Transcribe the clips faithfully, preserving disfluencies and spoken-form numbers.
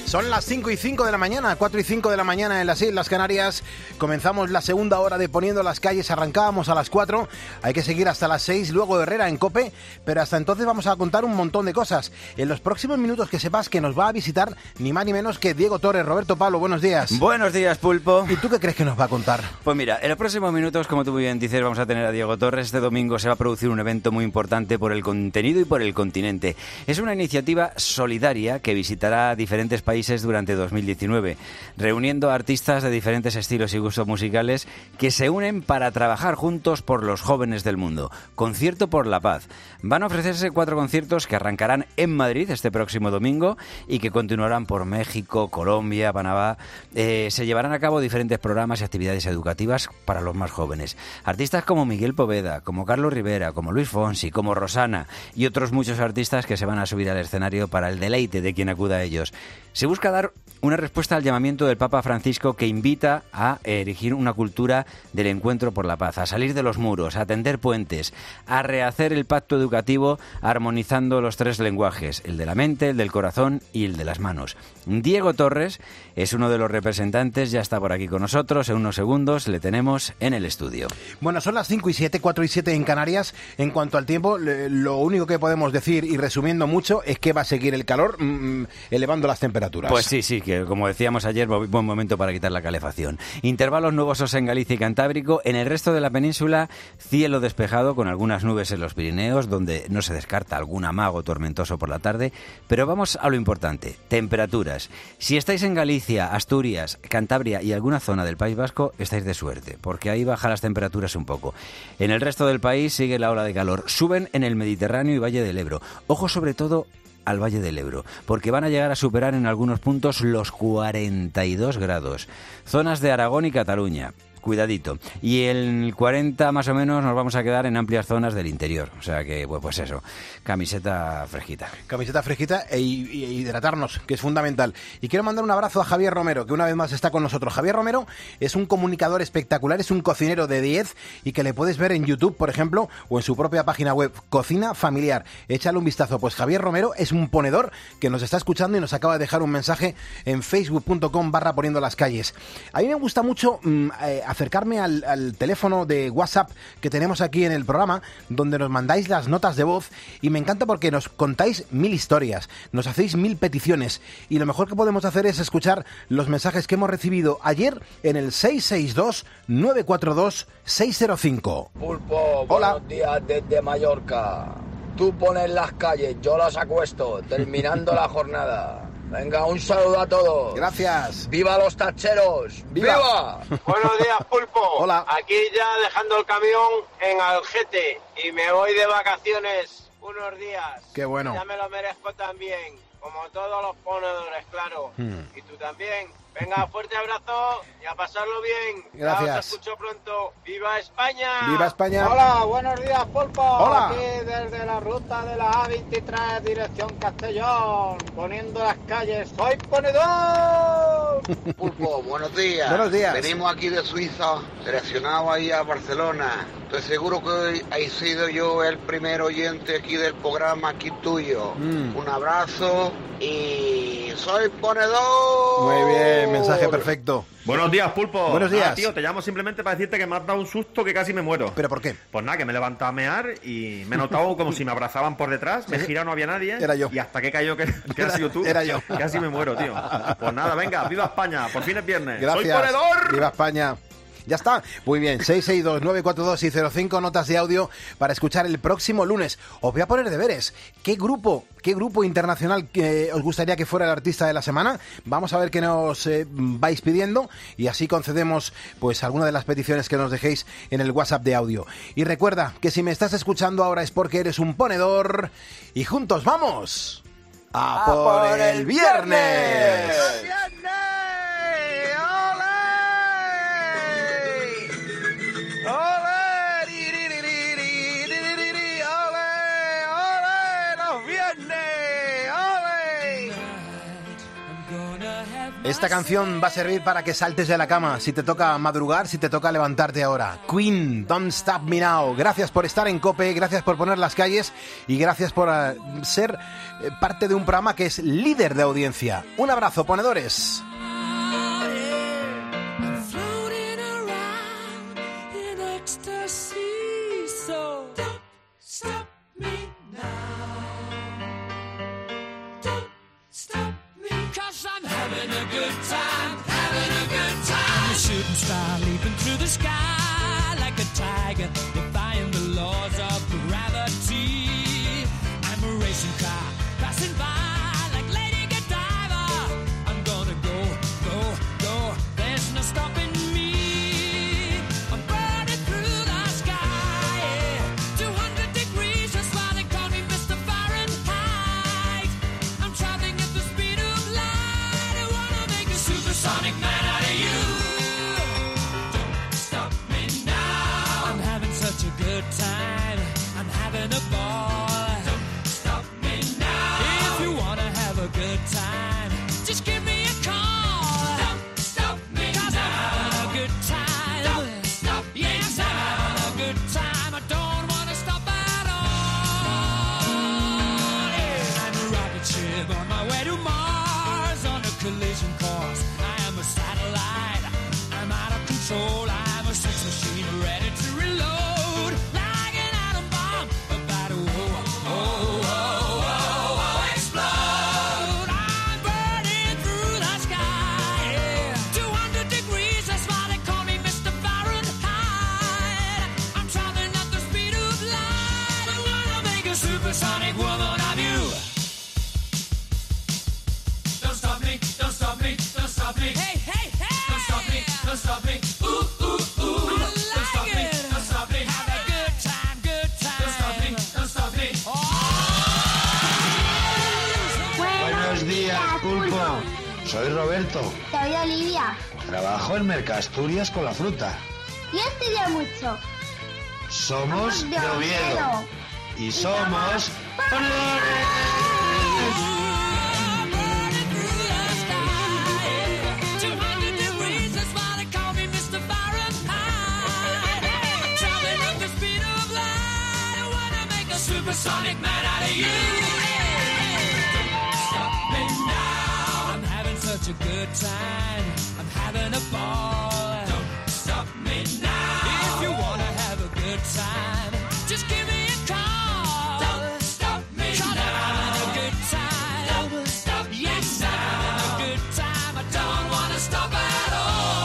Son las cinco y cinco de la mañana, cuatro y cinco de la mañana en las Islas Canarias. Comenzamos la segunda hora de Poniendo las Calles. Arrancábamos a las cuatro, hay que seguir hasta las seis, luego Herrera en COPE, pero hasta entonces vamos a contar un montón de cosas. En los próximos minutos que sepas que nos va a visitar ni más ni menos que Diego Torres. Roberto Pablo, buenos días. Buenos días, Pulpo. ¿Y tú qué crees que nos va a contar? Pues mira, en los próximos minutos, como tú muy bien dices, vamos a tener a Diego Torres. Este domingo se va a producir un evento muy importante por el contenido y por el continente. Es una iniciativa solidaria que visitará diferentes países durante dos mil diecinueve, reuniendo a artistas de diferentes estilos y gustos musicales que se unen para trabajar juntos por los jóvenes del mundo. Concierto por la Paz. Van a ofrecerse cuatro conciertos que arrancarán en Madrid este próximo domingo y que continuarán por México, Colombia, Panamá. Eh, se llevarán a cabo diferentes programas y actividades educativas para los más jóvenes. Artistas como Miguel Poveda, como Carlos Rivera, como Luis Fonsi, como Rosana y otros muchos artistas que se van a subir al escenario para el deleite de quien acuda a ellos. Se busca dar una respuesta al llamamiento del Papa Francisco, que invita a erigir una cultura del encuentro por la paz, a salir de los muros, a tender puentes, a rehacer el pacto educativo armonizando los tres lenguajes, el de la mente, el del corazón y el de las manos. Diego Torres es uno de los representantes, ya está por aquí con nosotros. En unos segundos le tenemos en el estudio. Bueno, son las cinco y siete, cuatro y siete en Canarias. En cuanto al tiempo, lo único que podemos decir, y resumiendo mucho, es que va a seguir el calor mmm, elevando las temperaturas. Pues sí, sí, que como decíamos ayer, buen momento para quitar la calefacción. Intervalos nubosos en Galicia y Cantábrico. En el resto de la península, cielo despejado con algunas nubes en los Pirineos, donde no se descarta algún amago tormentoso por la tarde. Pero vamos a lo importante, temperaturas. Si estáis en Galicia, Asturias, Cantabria y alguna zona del País Vasco, estáis de suerte, porque ahí bajan las temperaturas un poco. En el resto del país sigue la ola de calor. Suben en el Mediterráneo y Valle del Ebro. Ojo sobre todo al Valle del Ebro, porque van a llegar a superar en algunos puntos los cuarenta y dos grados. Zonas de Aragón y Cataluña, cuidadito. Y el cuarenta más o menos nos vamos a quedar en amplias zonas del interior. O sea que, pues eso, camiseta fresquita. Camiseta fresquita e, y, e hidratarnos, que es fundamental. Y quiero mandar un abrazo a Javier Romero, que una vez más está con nosotros. Javier Romero es un comunicador espectacular, es un cocinero de diez y que le puedes ver en YouTube, por ejemplo, o en su propia página web, Cocina Familiar. Échale un vistazo. Pues Javier Romero es un ponedor que nos está escuchando y nos acaba de dejar un mensaje en facebook punto com barra poniendo las calles. A mí me gusta mucho mmm, eh, acercarme al, al teléfono de WhatsApp que tenemos aquí en el programa, donde nos mandáis las notas de voz, y me encanta porque nos contáis mil historias, nos hacéis mil peticiones, y lo mejor que podemos hacer es escuchar los mensajes que hemos recibido ayer en el seis seis dos, nueve cuatro dos, seis cero cinco. Pulpo, hola. Buenos días desde Mallorca. Tú pones las calles, yo las acuesto, terminando la jornada. Venga, un saludo a todos. Gracias. ¡Viva los tacheros! ¡Viva! ¡Viva! Buenos días, Pulpo. Hola. Aquí ya dejando el camión en Algete y me voy de vacaciones unos días. Qué bueno. Ya me lo merezco también, como todos los ponedores, claro. Hmm. Y tú también. Venga, fuerte abrazo y a pasarlo bien. Gracias. Ya os escucho pronto. ¡Viva España! ¡Viva España! Hola, buenos días, Pulpo. Hola. Aquí desde la ruta de la A veintitrés, dirección Castellón, poniendo las calles. ¡Soy ponedor! Pulpo, buenos días. Buenos días. Venimos aquí de Suiza, seleccionado ahí a Barcelona. Estoy seguro que hoy he sido yo el primer oyente aquí del programa, aquí tuyo. Mm. Un abrazo y soy ponedor. Muy bien, mensaje perfecto. Buenos días, Pulpo. Buenos días. Ah, tío, te llamo simplemente para decirte que me has dado un susto que casi me muero. ¿Pero por qué? Pues nada, que me he levantado a mear y me he notado como si me abrazaban por detrás, me he girado, no había nadie. Era yo. Y hasta que cayó que, que has sido tú. Era yo. Casi me muero, tío. Pues nada, venga, viva España, por fin es viernes. Gracias. ¡Soy ponedor! ¡Viva España! Ya está. Muy bien. seis seis dos, nueve cuatro dos, seis cero cinco, notas de audio para escuchar el próximo lunes. Os voy a poner deberes. ¿Qué grupo, qué grupo internacional que os gustaría que fuera el artista de la semana? Vamos a ver qué nos eh, vais pidiendo y así concedemos pues alguna de las peticiones que nos dejéis en el WhatsApp de audio. Y recuerda que si me estás escuchando ahora es porque eres un ponedor y juntos vamos a, a por, por el viernes. ¡El viernes! Esta canción va a servir para que saltes de la cama si te toca madrugar, si te toca levantarte ahora. Queen, Don't Stop Me Now. Gracias por estar en COPE, gracias por poner las calles y gracias por uh, ser uh, parte de un programa que es líder de audiencia. Un abrazo, ponedores. Shooting star leaping through the sky like a tiger, defying the laws of gravity. I'm a racing car passing by like Lady Godiva. I'm gonna go, go, go. There's no stopping me. I'm burning through the sky, yeah. two hundred degrees, that's why they call me Mister Fahrenheit. I'm traveling at the speed of light. I wanna make a supersonic man out of you. Such a good time, I'm having a ball. Don't stop me now. If you wanna have a good time, just give me a call. Don't stop me 'cause now. I'm having a good time. Don't stop me yes, now. I'm having a good time. I don't wanna stop at all. Yeah. I'm a rocket ship on my way to Mars on a collision course. I am a satellite. I'm out of control. I'm a sex machine ready to reload. Supersonic woman of you. Don't stop me, don't stop me, don't stop me. Hey, hey, hey. Don't stop me, don't stop me. Ooh, ooh, ooh. I like don't stop it. me, don't stop me. Have a good time, good time. Don't stop me, don't stop me. Oh. Buenos días, Pulpo. Soy Roberto. Soy Olivia. Trabajo en Mercasturias con la fruta. Yo estudio mucho. Somos de Oviedo. Y somos ponedores. Supersonic man out of you. Stop me now. I'm having such a good time. I'm having a ball. Don't stop me now. If you wanna have a good time, just give me a call. Don't stop me now. I'm having a good time. Don't stop yes, I'm having a good time. I don't wanna stop at all.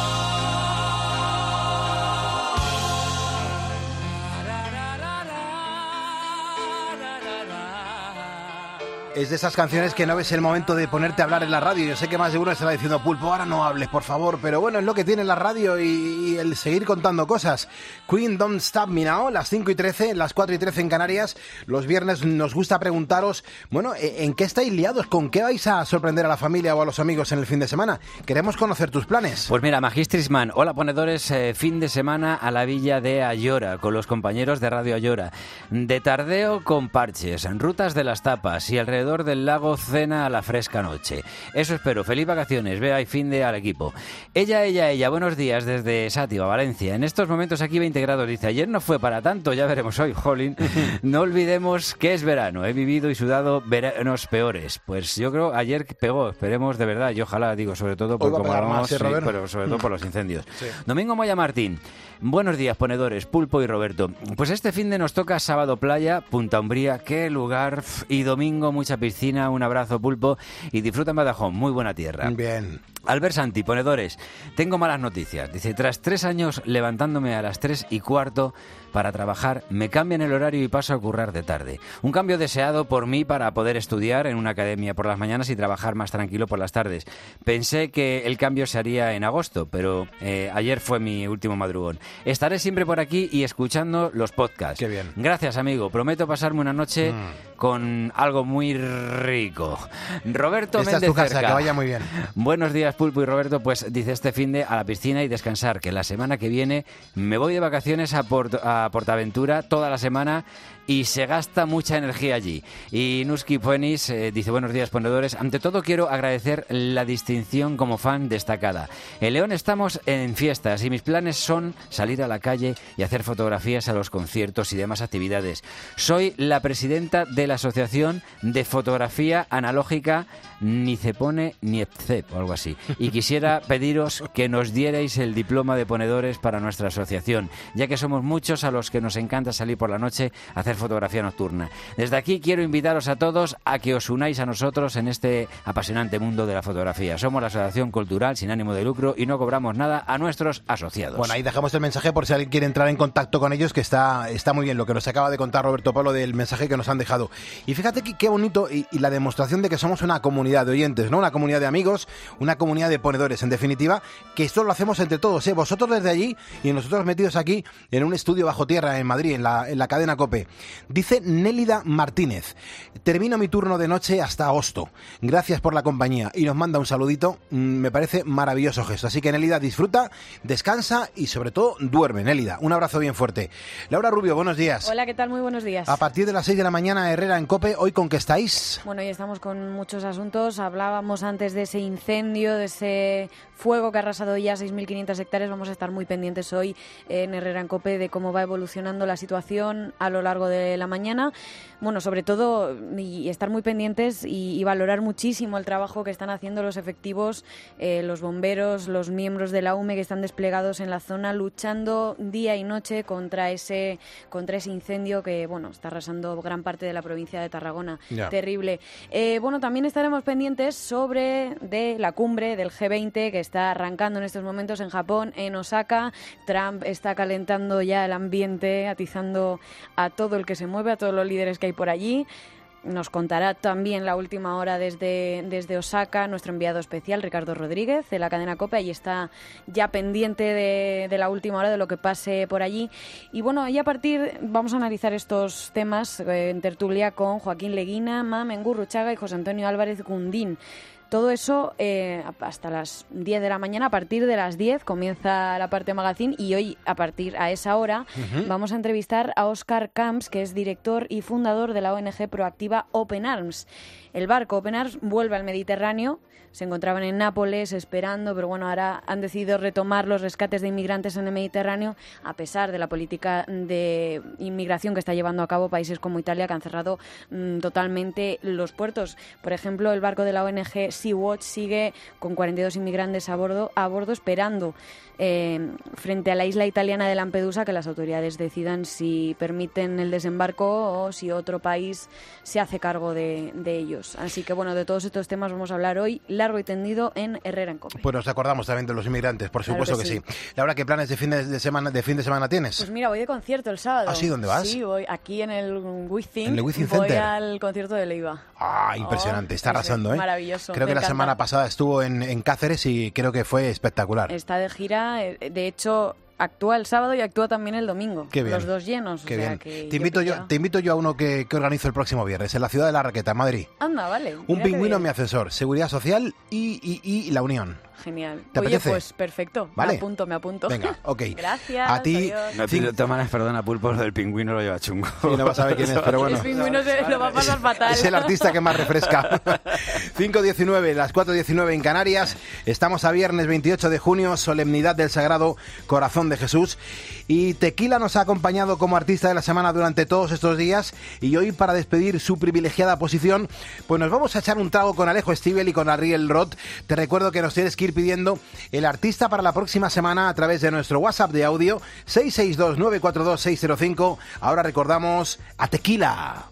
Es de esas canciones que no ves el momento de ponerte a hablar en la radio. Yo sé que más de uno estará diciendo, Pulpo, ahora no hables, por favor. Pero bueno, es lo que tiene la radio y, y el seguir contando cosas. Queen, Don't Stop Me Now, las cinco y trece, las cuatro y trece en Canarias. Los viernes nos gusta preguntaros, bueno, ¿en qué estáis liados? ¿Con qué vais a sorprender a la familia o a los amigos en el fin de semana? Queremos conocer tus planes. Pues mira, Magistrisman, hola ponedores, eh, fin de semana a la villa de Ayora, con los compañeros de Radio Ayora. De tardeo con parches, en rutas de las tapas y alrededor del lago cena a la fresca noche. Eso espero. Feliz vacaciones. Vea y fin de al equipo. Ella, ella, ella. Buenos días desde Sátiva, Valencia. En estos momentos aquí veinte grados. Dice, ayer no fue para tanto. Ya veremos hoy, jolín. No olvidemos que es verano. He vivido y sudado veranos peores. Pues yo creo ayer pegó. Esperemos de verdad. Y ojalá, digo, sobre todo por como vamos, sí, pero sobre todo por los incendios. Sí. Domingo Moya Martín. Buenos días, ponedores, Pulpo y Roberto. Pues este fin de nos toca sábado playa, Punta Umbría, qué lugar, y domingo mucha piscina, un abrazo, Pulpo, y disfruta en Badajoz, muy buena tierra. Bien. Albert Santi, ponedores, tengo malas noticias. Dice, tras tres años levantándome a las tres y cuarto para trabajar, me cambian el horario y paso a currar de tarde. Un cambio deseado por mí para poder estudiar en una academia por las mañanas y trabajar más tranquilo por las tardes. Pensé que el cambio se haría en agosto, pero eh, ayer fue mi último madrugón. Estaré siempre por aquí y escuchando los podcasts. Qué bien. Gracias, amigo. Prometo pasarme una noche mm. con algo muy rico. Roberto Esta Méndez es tu casa, Cerca. que vaya muy bien. Buenos días, Pulpo y Roberto, pues dice este finde a la piscina y descansar, que la semana que viene me voy de vacaciones a, Port- a Portaventura toda la semana y se gasta mucha energía allí. Y Nuski Puenis eh, dice, buenos días, ponedores. Ante todo quiero agradecer la distinción como fan destacada. En León estamos en fiestas y mis planes son salir a la calle y hacer fotografías a los conciertos y demás actividades. Soy la presidenta de la Asociación de Fotografía Analógica Ni se pone ni Epcep o algo así. Y quisiera pediros que nos dierais el diploma de ponedores para nuestra asociación, ya que somos muchos a los que nos encanta salir por la noche a hacer fotografía nocturna. Desde aquí quiero invitaros a todos a que os unáis a nosotros en este apasionante mundo de la fotografía. Somos la asociación cultural sin ánimo de lucro y no cobramos nada a nuestros asociados. Bueno, ahí dejamos el mensaje por si alguien quiere entrar en contacto con ellos, que está, está muy bien lo que nos acaba de contar Roberto Pablo del mensaje que nos han dejado. Y fíjate que qué bonito y, y la demostración de que somos una comunidad de oyentes, ¿no? Una comunidad de amigos, una comunidad de ponedores, en definitiva, que esto lo hacemos entre todos, ¿eh? Vosotros desde allí y nosotros metidos aquí en un estudio bajo tierra en Madrid, en la, en la cadena COPE. Dice Nélida Martínez, termino mi turno de noche hasta agosto. Gracias por la compañía. Y nos manda un saludito. Me parece maravilloso gesto. Así que Nélida, disfruta, descansa y sobre todo duerme, Nélida. Un abrazo bien fuerte. Laura Rubio, buenos días. Hola, ¿qué tal? Muy buenos días. A partir de las seis de la mañana, Herrera en COPE. ¿Hoy con qué estáis? Bueno, hoy estamos con muchos asuntos. Hablábamos antes de ese incendio, de ese fuego que ha arrasado ya seis mil quinientas hectáreas. Vamos a estar muy pendientes hoy en Herrera en COPE de cómo va evolucionando la situación a lo largo de la mañana. Bueno, sobre todo, y estar muy pendientes y, y valorar muchísimo el trabajo que están haciendo los efectivos, eh, los bomberos, los miembros de la U M E que están desplegados en la zona luchando día y noche contra ese, contra ese incendio que, bueno, está arrasando gran parte de la provincia de Tarragona. Ya. Terrible. Eh, bueno, también estaremos pendientes sobre de la cumbre del G veinte que está arrancando en estos momentos en Japón, en Osaka. Trump está calentando ya el ambiente, atizando a todo el que se mueve, a todos los líderes que hay por allí. Nos contará también la última hora desde, desde Osaka nuestro enviado especial, Ricardo Rodríguez, de la cadena COPE. Ahí está ya pendiente de, de la última hora, de lo que pase por allí. Y bueno, y a partir, vamos a analizar estos temas eh, en tertulia con Joaquín Leguina, Mamen Gurruchaga y José Antonio Álvarez Gundín. Todo eso eh, hasta las diez de la mañana. A partir de las diez comienza la parte magazine y hoy, a partir a esa hora, uh-huh. vamos a entrevistar a Óscar Camps, que es director y fundador de la O N G proactiva Open Arms. El barco Open Arms vuelve al Mediterráneo. Se encontraban en Nápoles esperando, pero bueno, ahora han decidido retomar los rescates de inmigrantes en el Mediterráneo, a pesar de la política de inmigración que está llevando a cabo países como Italia, que han cerrado mmm, totalmente los puertos. Por ejemplo, el barco de la O N G Sea-Watch sigue con cuarenta y dos inmigrantes a bordo, a bordo esperando eh, frente a la isla italiana de Lampedusa que las autoridades decidan si permiten el desembarco o si otro país se hace cargo de, de ellos. Así que bueno, de todos estos temas vamos a hablar hoy largo y tendido en Herrera en COPE. Pues nos acordamos también de los inmigrantes, por Claro supuesto que que, sí. sí. Laura, ¿qué planes de fin de, de semana de fin de semana tienes? Pues mira, voy de concierto el sábado. ¿Ah, sí? ¿Dónde vas? Sí, voy aquí en el Within. ¿En el Within Voy Center? al concierto de Leiva. Ah, impresionante, Oh, está sí, arrasando, ¿eh? maravilloso, Creo me que la encanta. semana pasada estuvo en, en Cáceres y creo que fue espectacular. Está de gira, eh, de hecho actúa el sábado y actúa también el domingo. Qué bien. Los dos llenos. Qué o sea bien. que Te invito yo, pilla- te invito yo a uno que, que organizo el próximo viernes en la ciudad de La Raqueta, en Madrid. Anda, vale. Un mira qué pingüino en mi bien. ascensor, seguridad social y, y, y la unión. Genial. ¿Te Oye, apetece? pues perfecto. Vale. Me apunto, me apunto. Venga, ok. Gracias. A ti- adiós. No pido tomas, perdona, Pulpo, lo del pingüino lo lleva chungo. Sí, no vas a ver quién es, pero bueno. El pingüino se lo va a pasar fatal. Es el artista que más refresca. cinco diecinueve, las cuatro diecinueve en Canarias. Estamos a viernes veintiocho de junio, solemnidad del Sagrado Corazón de Jesús. Y Tequila nos ha acompañado como artista de la semana durante todos estos días. Y hoy, para despedir su privilegiada posición, pues nos vamos a echar un trago con Alejo Stivel y con Ariel Roth. Te recuerdo que nos tienes que ir pidiendo el artista para la próxima semana a través de nuestro WhatsApp de audio seis seis dos nueve cuatro dos seis cero cinco. Ahora recordamos a Tequila.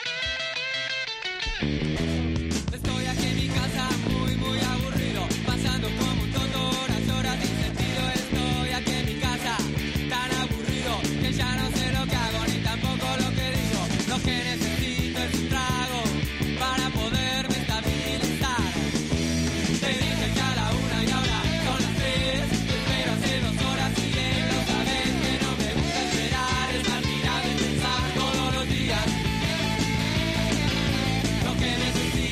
Estoy aquí en mi casa muy muy aburrido, pasando como un tonto horas, horas sin sentido. Estoy aquí en mi casa tan aburrido que ya no sé lo que hago ni tampoco lo que digo. Lo que necesito es un trago para poderme estabilizar. Te dije que a la una y ahora son las tres. Te espero hace dos horas y bien lo sabes que no me gusta esperar, estar tirado y pensar todos los días. Lo que necesito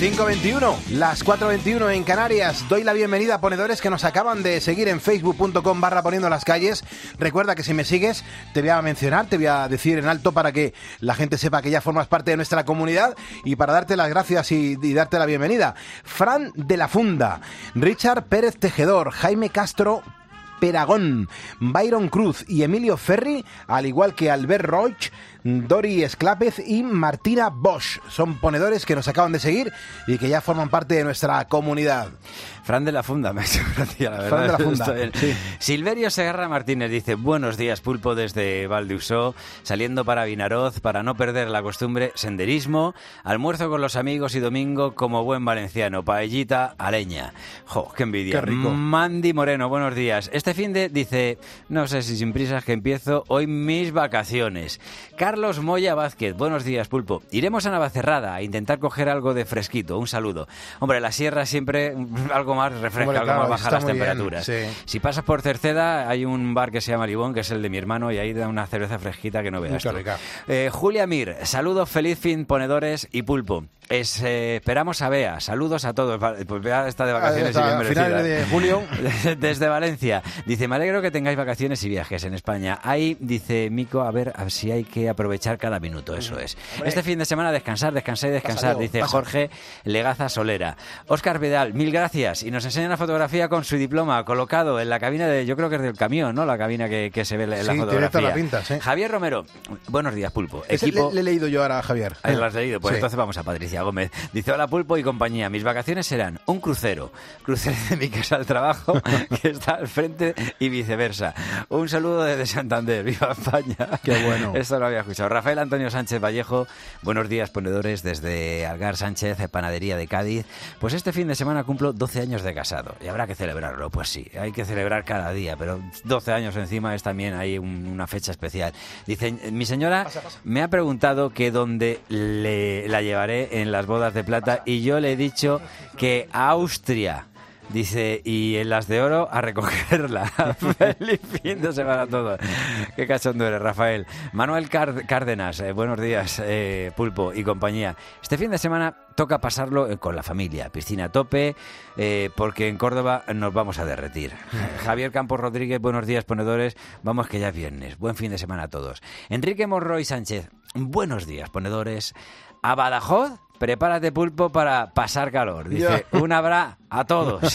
cinco veintiuno, las cuatro veintiuno en Canarias. Doy la bienvenida a ponedores que nos acaban de seguir en facebook punto com barra poniendo las calles. Recuerda que si me sigues te voy a mencionar, te voy a decir en alto para que la gente sepa que ya formas parte de nuestra comunidad y para darte las gracias y, y darte la bienvenida. Fran de la Funda, Richard Pérez Tejedor, Jaime Castro Peragón, Byron Cruz y Emilio Ferri, al igual que Albert Roig, Dori Esclápez y Martina Bosch. Son ponedores que nos acaban de seguir y que ya forman parte de nuestra comunidad. Fran de la Funda, me ha hecho gracia, la verdad. Fran de la Funda, sí. Silverio Segarra Martínez dice: buenos días, Pulpo, desde Valdeusó, saliendo para Vinaroz, para no perder la costumbre, senderismo, almuerzo con los amigos y domingo como buen valenciano, paellita a leña. Jo, qué envidia. Qué rico. Mandy Moreno, buenos días. Este finde dice: no sé si sin prisas que empiezo hoy mis vacaciones. Carlos Moya Vázquez, buenos días, Pulpo. Iremos a Navacerrada a intentar coger algo de fresquito. Un saludo. Hombre, la sierra siempre algo más refresca, Hombre, algo claro, más baja las temperaturas. Bien, sí. Si pasas por Cerceda, hay un bar que se llama Libón, que es el de mi hermano, y ahí da una cerveza fresquita que no veas tú. Eh, Julia Mir, saludos, feliz fin, ponedores y Pulpo. Es, eh, esperamos a Bea. Saludos a todos. Pues Bea está de vacaciones ah, y bien merecida. Final de julio. Desde Valencia. Dice: me alegro que tengáis vacaciones y viajes en España. Ahí, dice Mico, a ver, a ver si hay que aprovechar cada minuto. Eso es. Hombre. Este fin de semana descansar, descansar y descansar. Pasa, dice pasa. Jorge Legaza Solera. Óscar Vidal, mil gracias. Y nos enseña una fotografía con su diploma colocado en la cabina de, yo creo que es del camión, ¿no? La cabina que, que se ve en la sí, fotografía. La pinta, sí. Javier Romero, buenos días, Pulpo. Equipo... Le, le he leído yo ahora a Javier. Ahí lo has leído. Pues sí. Entonces vamos a Patricia Gómez. Dice: hola, Pulpo y compañía. Mis vacaciones serán un crucero. Crucero de mi casa al trabajo, que está al frente, y viceversa. Un saludo desde Santander. ¡Viva España! ¡Qué bueno! Esto lo había escuchado. Rafael Antonio Sánchez Vallejo, buenos días, ponedores, desde Algar Sánchez, Panadería de Cádiz. Pues este fin de semana cumplo doce años de casado y habrá que celebrarlo. Pues sí, hay que celebrar cada día, pero doce años encima es también ahí un, una fecha especial. Dice: mi señora pasa, pasa. me ha preguntado que dónde le, la llevaré en las bodas de plata pasa. y yo le he dicho que a Austria. Dice: y en las de oro a recogerla. Feliz fin de semana a todos. Qué cachondo eres, Rafael. Manuel Cár- Cárdenas, eh, buenos días, eh, Pulpo y compañía. Este fin de semana toca pasarlo con la familia. Piscina a tope, eh, porque en Córdoba nos vamos a derretir. Javier Campos Rodríguez, buenos días, ponedores. Vamos que ya es viernes. Buen fin de semana a todos. Enrique Morroy Sánchez, buenos días, ponedores. A Badajoz, prepárate, Pulpo, para pasar calor. Dice: un abrazo a todos.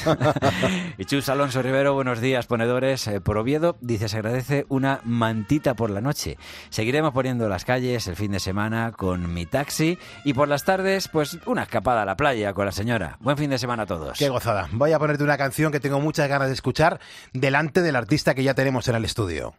Y Chus Alonso Rivero, buenos días, ponedores. Eh, por Oviedo, dice: se agradece una mantita por la noche. Seguiremos poniendo las calles el fin de semana con mi taxi y por las tardes, pues una escapada a la playa con la señora. Buen fin de semana a todos. Qué gozada. Voy a ponerte una canción que tengo muchas ganas de escuchar delante del artista que ya tenemos en el estudio.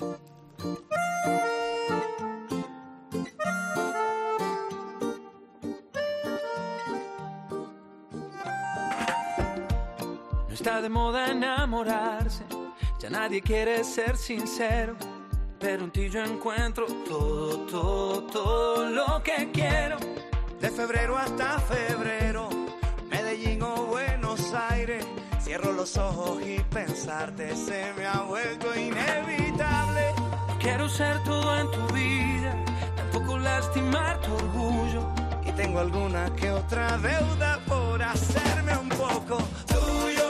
Está de moda enamorarse, ya nadie quiere ser sincero, pero en ti yo encuentro todo, todo, todo lo que quiero. De febrero hasta febrero, Medellín o Buenos Aires, cierro los ojos y pensarte se me ha vuelto inevitable. Quiero ser todo en tu vida, tampoco lastimar tu orgullo, y tengo alguna que otra deuda por hacerme un poco tuyo.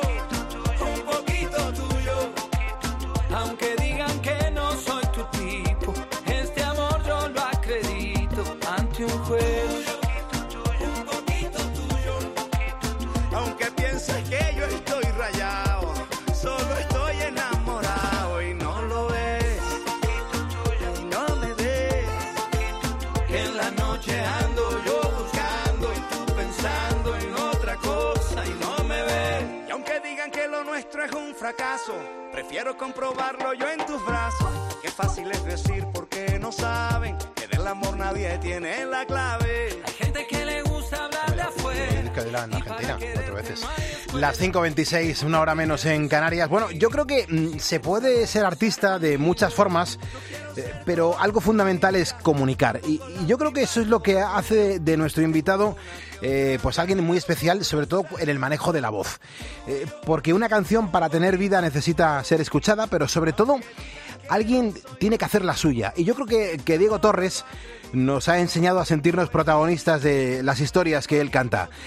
Aunque digan que no soy tu tipo, este amor yo lo acredito ante un juez. Un poquito tuyo. Aunque pienses que yo estoy rayado, solo estoy enamorado y no lo ves. Y no me ves. Que en la noche ando yo buscando y tú pensando en otra cosa y no me ves. Y aunque digan que lo nuestro es un fracaso, prefiero comprobarlo yo en tus brazos. Qué fácil es decir porque no saben que del amor nadie tiene la clave. Hay gente que le gusta hablar de afuera. En Argentina, cuatro veces. Las cinco veintiséis, una hora menos en Canarias. Bueno, yo creo que mmm, se puede ser artista de muchas formas, eh, pero algo fundamental es comunicar. Y, y yo creo que eso es lo que hace de nuestro invitado eh, pues alguien muy especial, sobre todo en el manejo de la voz. Eh, porque una canción, para tener vida, necesita ser escuchada, pero sobre todo alguien tiene que hacer la suya. Y yo creo que, que Diego Torres nos ha enseñado a sentirnos protagonistas de las historias que él canta.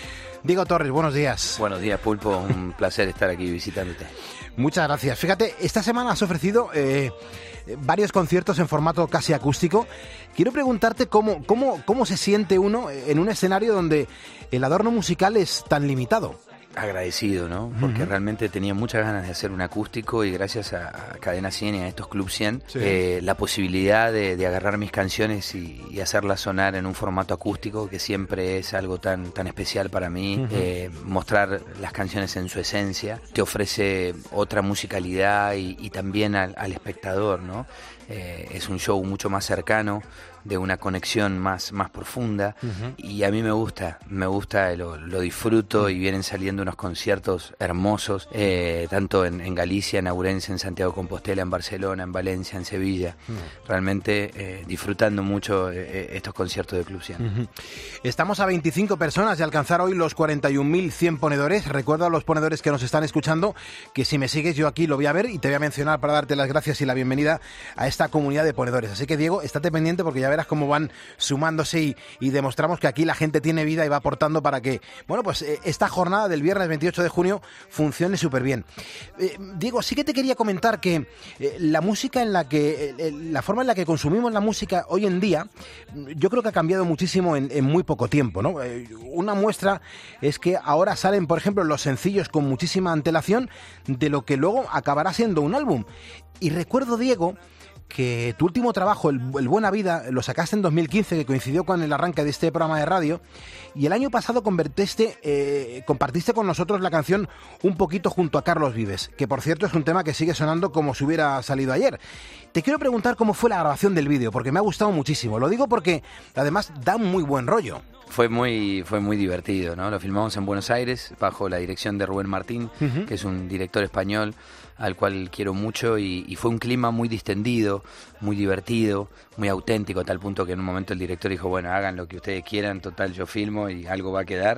Diego Torres, buenos días. Buenos días, Pulpo. Un placer estar aquí visitándote. Muchas gracias. Fíjate, esta semana has ofrecido eh, varios conciertos en formato casi acústico. Quiero preguntarte cómo, cómo, cómo se siente uno en un escenario donde el adorno musical es tan limitado. Agradecido, ¿no? Porque Uh-huh. realmente tenía muchas ganas de hacer un acústico y gracias a, a Cadena cien y a estos Club cien, Sí. eh, la posibilidad de, de agarrar mis canciones y, y hacerlas sonar en un formato acústico, que siempre es algo tan, tan especial para mí. Uh-huh. eh, mostrar las canciones en su esencia te ofrece otra musicalidad y, y también al, al espectador, ¿no? Eh, es un show mucho más cercano, de una conexión más, más profunda. Uh-huh. Y a mí me gusta, me gusta, lo, lo disfruto y vienen saliendo unos conciertos hermosos, eh, tanto en, en Galicia, en Ourense, en Santiago de Compostela, en Barcelona, en Valencia, en Sevilla. Uh-huh. Realmente eh, disfrutando mucho eh, estos conciertos de Club cien. Uh-huh. Estamos a veinticinco personas de alcanzar hoy los cuarenta y un mil cien ponedores. Recuerdo a los ponedores que nos están escuchando que si me sigues yo aquí lo voy a ver y te voy a mencionar para darte las gracias y la bienvenida a esta comunidad de ponedores. Así que, Diego, estate pendiente porque ya verás cómo van sumándose y, y demostramos que aquí la gente tiene vida y va aportando para que, bueno, pues eh, esta jornada del viernes veintiocho de junio funcione súper bien. Eh, Diego, sí que te quería comentar que eh, la música en la que, eh, la forma en la que consumimos la música hoy en día, yo creo que ha cambiado muchísimo en, en muy poco tiempo, ¿no? Eh, una muestra es que ahora salen, por ejemplo, los sencillos con muchísima antelación de lo que luego acabará siendo un álbum. Y recuerdo, Diego, que tu último trabajo, el, el Buena Vida, lo sacaste en dos mil quince, que coincidió con el arranque de este programa de radio, y el año pasado convertiste, eh, compartiste con nosotros la canción Un Poquito junto a Carlos Vives, que por cierto es un tema que sigue sonando como si hubiera salido ayer. Te quiero preguntar cómo fue la grabación del vídeo, porque me ha gustado muchísimo. Lo digo porque además da muy buen rollo. Fue muy, fue muy divertido, ¿no? Lo filmamos en Buenos Aires, bajo la dirección de Rubén Martín, Uh-huh. que es un director español al cual quiero mucho, y, y fue un clima muy distendido, muy divertido, muy auténtico, a tal punto que en un momento el director dijo, bueno, hagan lo que ustedes quieran, total yo filmo y algo va a quedar.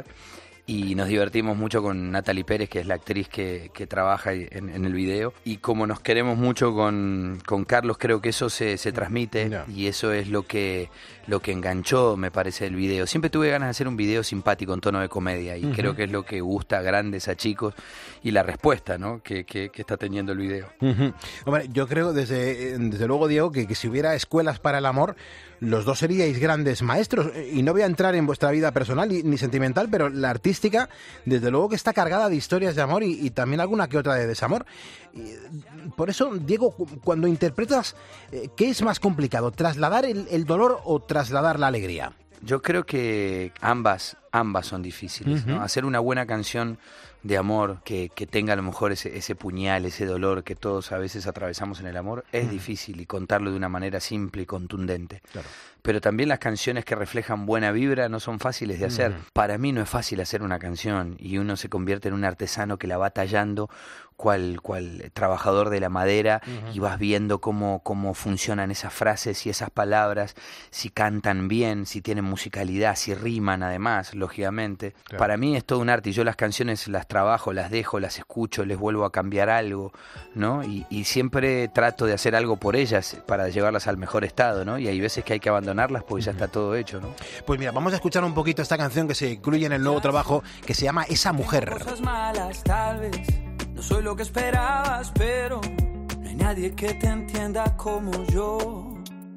Y nos divertimos mucho con Natalie Pérez, que es la actriz que, que trabaja en, en el video. Y como nos queremos mucho con, con Carlos, creo que eso se, se transmite. Mira. Y eso es lo que, lo que enganchó, me parece, el video. Siempre tuve ganas de hacer un video simpático, en tono de comedia. Y Uh-huh. creo que es lo que gusta a grandes, a chicos. Y la respuesta, ¿no?, que, que, que está teniendo el video. Uh-huh. Hombre, yo creo desde, desde luego, Diego, que, que si hubiera escuelas para el amor, los dos seríais grandes maestros. Y no voy a entrar en vuestra vida personal ni, ni sentimental, pero la artística, desde luego que está cargada de historias de amor y, y también alguna que otra de desamor. Y, por eso, Diego, cu- cuando interpretas, eh, ¿qué es más complicado? ¿Trasladar el, el dolor o trasladar la alegría? Yo creo que ambas, ambas son difíciles, ¿no? Ujú. Hacer una buena canción de amor que, que tenga a lo mejor ese, ese puñal, ese dolor que todos a veces atravesamos en el amor, es Ujú. difícil, y contarlo de una manera simple y contundente. Claro. Pero también las canciones que reflejan buena vibra no son fáciles de hacer. Ujú. Para mí no es fácil hacer una canción, y uno se convierte en un artesano que la va tallando cual, cual trabajador de la madera, Ujú. y vas viendo cómo, cómo funcionan esas frases y esas palabras, si cantan bien, si tienen musicalidad, si riman además, lógicamente. Claro. Para mí es todo un arte, y yo las canciones las trabajo, las dejo, las escucho, les vuelvo a cambiar algo, ¿no? Y, y siempre trato de hacer algo por ellas para llevarlas al mejor estado, ¿no? Y hay veces que hay que abandonarlas porque ya está todo hecho, ¿no? Pues mira, vamos a escuchar un poquito esta canción que se incluye en el nuevo trabajo, que se llama Esa Mujer. Cosas malas, tal vez. No soy lo que esperabas, pero no hay nadie que te entienda como yo.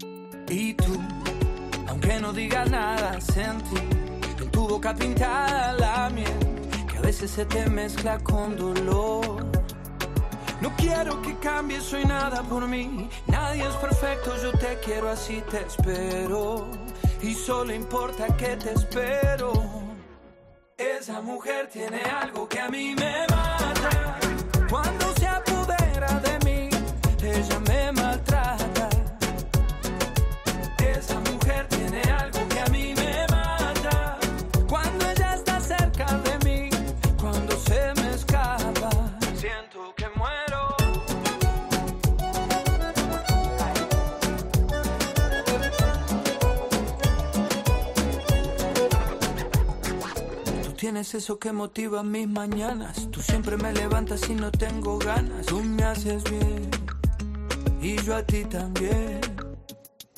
Y tú, aunque no digas nada, sentí en tu boca pintada la miel, que a veces se te mezcla con dolor. No quiero que cambies, soy nada por mí. Nadie es perfecto, yo te quiero así, te espero. Y solo importa que te espero. Esa mujer tiene algo que a mí me mata. Cuando se apodera de mí, ella me maltrata. Esa mujer tiene algo que a mí me mata. Cuando ella está cerca de mí, cuando se me escapa, siento que muero. Tú tienes eso que motiva mis mañanas. Tú siempre me levantas y no tengo ganas. Tú me haces bien y yo a ti también.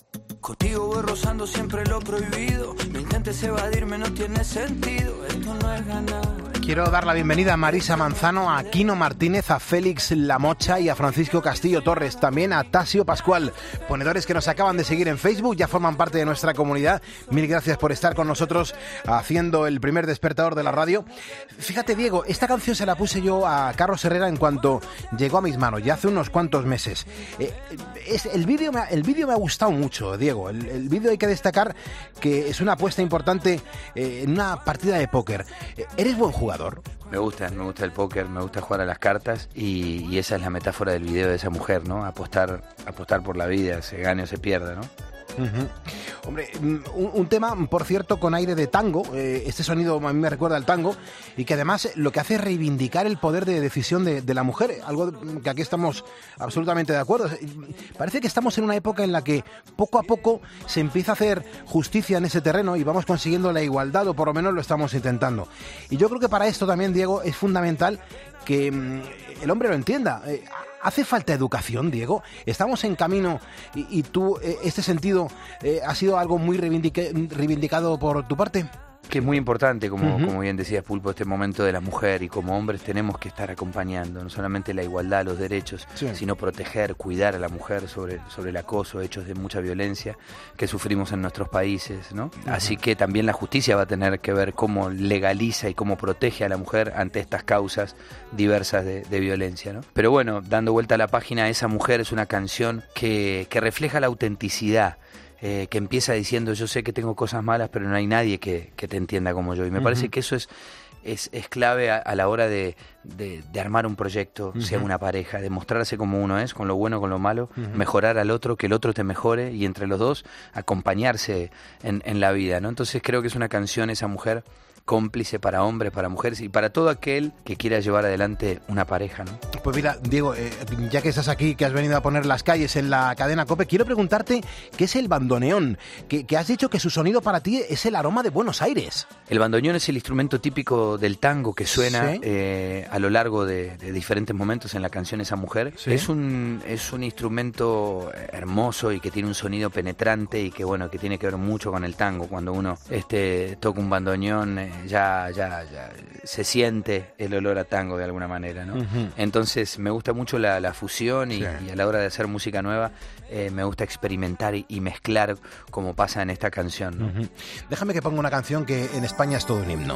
Contigo voy rozando siempre lo prohibido. No intentes evadirme, no tiene sentido. Esto no es ganar. Quiero dar la bienvenida a Marisa Manzano, a Quino Martínez, a Félix Lamocha y a Francisco Castillo Torres. También a Tasio Pascual, ponedores que nos acaban de seguir en Facebook, ya forman parte de nuestra comunidad. Mil gracias por estar con nosotros haciendo el primer despertador de la radio. Fíjate, Diego, esta canción se la puse yo a Carlos Herrera en cuanto llegó a mis manos, ya hace unos cuantos meses. Eh, es, el vídeo me, el vídeo me ha gustado mucho, Diego. El, el vídeo hay que destacar que es una apuesta importante eh, en una partida de póker. Eh, ¿Eres buen jugador? Me gusta, me gusta el póker, me gusta jugar a las cartas y, y esa es la metáfora del video de esa mujer, ¿no? Apostar, apostar por la vida, se gane o se pierda, ¿no? Uh-huh. Hombre, un, un tema, por cierto, con aire de tango. Eh, este sonido a mí me recuerda al tango y que además lo que hace es reivindicar el poder de decisión de, de la mujer, algo que aquí estamos absolutamente de acuerdo. Parece que estamos en una época en la que poco a poco se empieza a hacer justicia en ese terreno y vamos consiguiendo la igualdad, o por lo menos lo estamos intentando. Y yo creo que para esto también, Diego, es fundamental que mm, el hombre lo entienda. Eh, ¿Hace falta educación, Diego? ¿Estamos en camino y, y tú, eh, este sentido, eh, ha sido algo muy reivindica- reivindicado por tu parte? Que es muy importante, como, Uh-huh. como bien decías, Pulpo, este momento de la mujer, y como hombres tenemos que estar acompañando, no solamente la igualdad, los derechos, Sí. sino proteger, cuidar a la mujer sobre, sobre el acoso, hechos de mucha violencia que sufrimos en nuestros países, ¿no? Uh-huh. Así que también la justicia va a tener que ver cómo legaliza y cómo protege a la mujer ante estas causas diversas de, de violencia, ¿no? Pero bueno, dando vuelta a la página, Esa Mujer es una canción que, que refleja la autenticidad. Eh, que empieza diciendo: yo sé que tengo cosas malas, pero no hay nadie que, que te entienda como yo. Y me Uh-huh. parece que eso es, es, es clave a, a la hora de, de, de armar un proyecto, Uh-huh. sea una pareja, de mostrarse como uno es, con lo bueno, con lo malo, Uh-huh. mejorar al otro, que el otro te mejore, y entre los dos acompañarse en, en la vida, ¿no? Entonces creo que es una canción, Esa Mujer, cómplice para hombres, para mujeres y para todo aquel que quiera llevar adelante una pareja, ¿no? Pues mira, Diego, eh, ya que estás aquí, que has venido a poner las calles en la cadena COPE, quiero preguntarte qué es el bandoneón, que, que has dicho que su sonido para ti es el aroma de Buenos Aires. El bandoneón es el instrumento típico del tango que suena Sí. eh, a lo largo de, de diferentes momentos en la canción Esa Mujer. Sí. Es un es un instrumento hermoso y que tiene un sonido penetrante y que bueno que tiene que ver mucho con el tango. Cuando uno este toca un bandoneón eh, ya ya ya se siente el olor a tango de alguna manera, ¿no? Uh-huh. Entonces me gusta mucho la, la fusión y, Sí. y a la hora de hacer música nueva eh, me gusta experimentar y, y mezclar como pasa en esta canción, ¿no? Uh-huh. Déjame que ponga una canción que en España es todo un himno.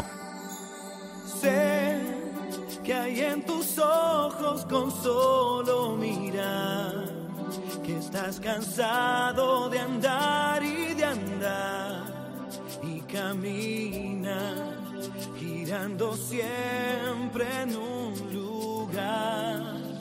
Sé que hay en tus ojos con solo mirar que estás cansado de andar y de andar y camina girando siempre en un lugar.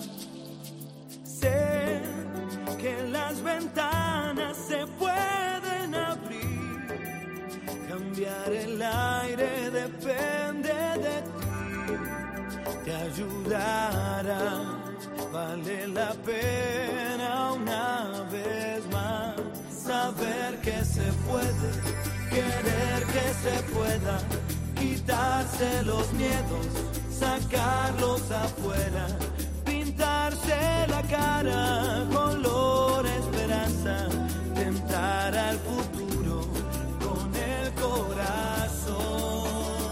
Sé que las ventanas se pueden abrir, cambiar el aire depende de ti, te ayudará, vale la pena una vez más saber que se puede, querer que se pueda, quitarse los miedos, sacarlos afuera, pintarse la cara, color esperanza, tentar al futuro con el corazón.